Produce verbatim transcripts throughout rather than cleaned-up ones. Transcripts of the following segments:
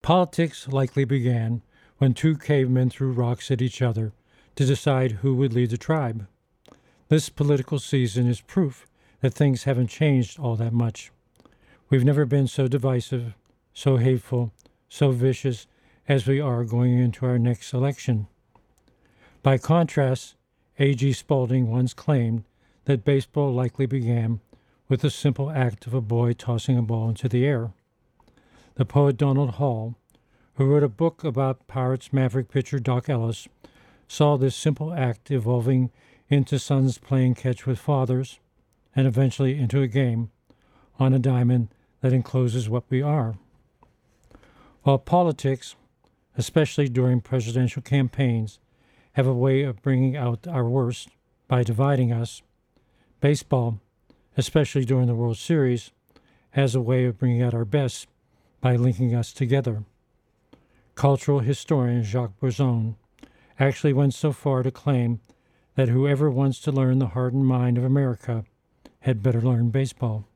Politics likely began when two cavemen threw rocks at each other to decide who would lead the tribe. This political season is proof that things haven't changed all that much. We've never been so divisive, so hateful, so vicious as we are going into our next election. By contrast, A G Spalding once claimed that baseball likely began with the simple act of a boy tossing a ball into the air. The poet Donald Hall, who wrote a book about Pirates Maverick pitcher Doc Ellis, saw this simple act evolving into sons playing catch with fathers, and eventually into a game on a diamond that encloses what we are. While politics, especially during presidential campaigns, have a way of bringing out our worst by dividing us, baseball, especially during the World Series, has a way of bringing out our best by linking us together. Cultural historian Jacques Bourzoon actually went so far to claim that whoever wants to learn the heart and mind of America had better learn baseball.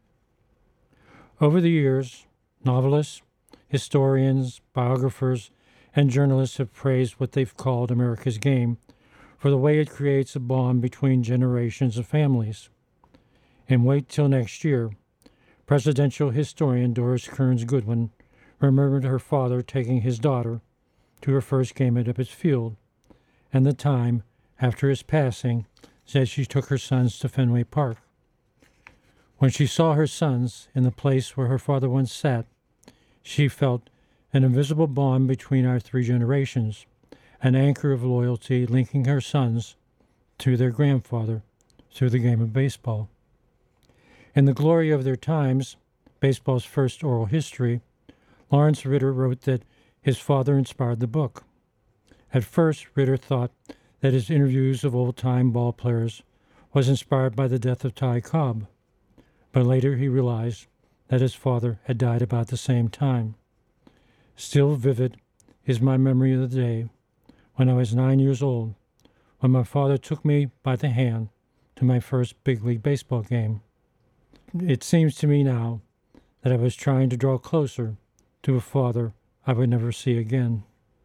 Over the years, novelists, historians, biographers, and journalists have praised what they've called America's game for the way it creates a bond between generations of families. And wait till next year, presidential historian Doris Kearns Goodwin remembered her father taking his daughter to her first game at Ebbets Field, and the time after his passing said she took her sons to Fenway Park. When she saw her sons in the place where her father once sat, she felt an invisible bond between our three generations, an anchor of loyalty linking her sons to their grandfather through the game of baseball. In the glory of their times, baseball's first oral history, Lawrence Ritter wrote that his father inspired the book. At first, Ritter thought that his interviews of old-time ball players was inspired by the death of Ty Cobb, but later he realized that his father had died about the same time. Still vivid is my memory of the day when I was nine years old, when my father took me by the hand to my first big league baseball game. It seems to me now that I was trying to draw closer to a father I would never see again.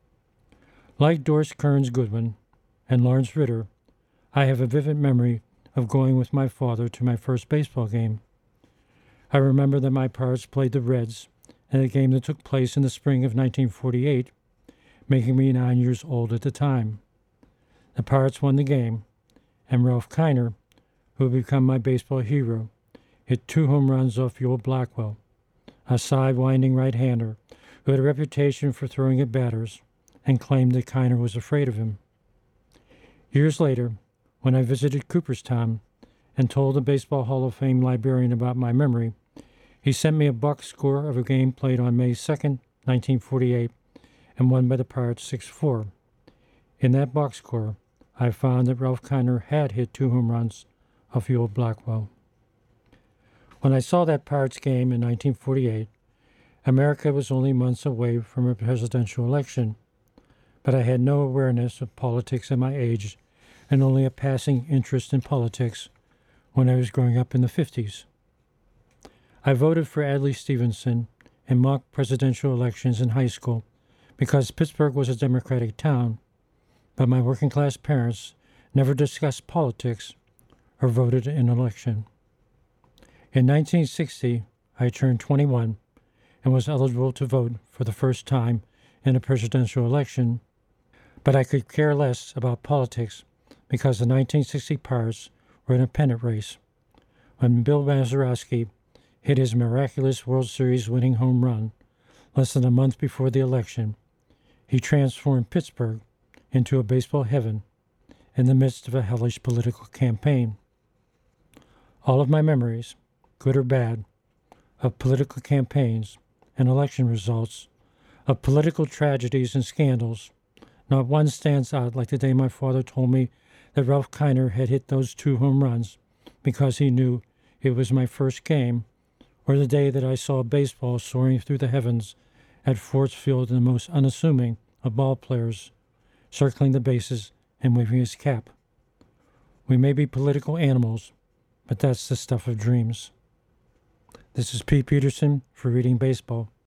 Like Doris Kearns Goodwin and Lawrence Ritter, I have a vivid memory of going with my father to my first baseball game. I remember that my Pirates played the Reds in a game that took place in the spring of nineteen forty-eight, making me nine years old at the time. The Pirates won the game, and Ralph Kiner, who had become my baseball hero, hit two home runs off Ewell Blackwell, a sidewinding right-hander who had a reputation for throwing at batters and claimed that Kiner was afraid of him. Years later, when I visited Cooperstown and told the Baseball Hall of Fame librarian about my memory, he sent me a box score of a game played on May second, nineteen forty-eight, and won by the Pirates six four. In that box score, I found that Ralph Kiner had hit two home runs off Ewell Blackwell. When I saw that Pirates game in nineteen forty-eight, America was only months away from a presidential election, but I had no awareness of politics at my age and only a passing interest in politics when I was growing up in the fifties. I voted for Adlai Stevenson in mock presidential elections in high school because Pittsburgh was a Democratic town, but my working-class parents never discussed politics or voted in an election. In nineteen sixty, I turned twenty-one and was eligible to vote for the first time in a presidential election, but I could care less about politics because the nineteen sixty Pirates were in a pennant race. When Bill Mazeroski hit his miraculous World Series winning home run less than a month before the election, he transformed Pittsburgh into a baseball heaven in the midst of a hellish political campaign. All of my memories, good or bad, of political campaigns and election results, of political tragedies and scandals, not one stands out like the day my father told me that Ralph Kiner had hit those two home runs because he knew it was my first game, or the day that I saw baseball soaring through the heavens at Ford Field and the most unassuming of ball players, circling the bases and waving his cap. We may be political animals, but that's the stuff of dreams. This is Pete Peterson for Reading Baseball.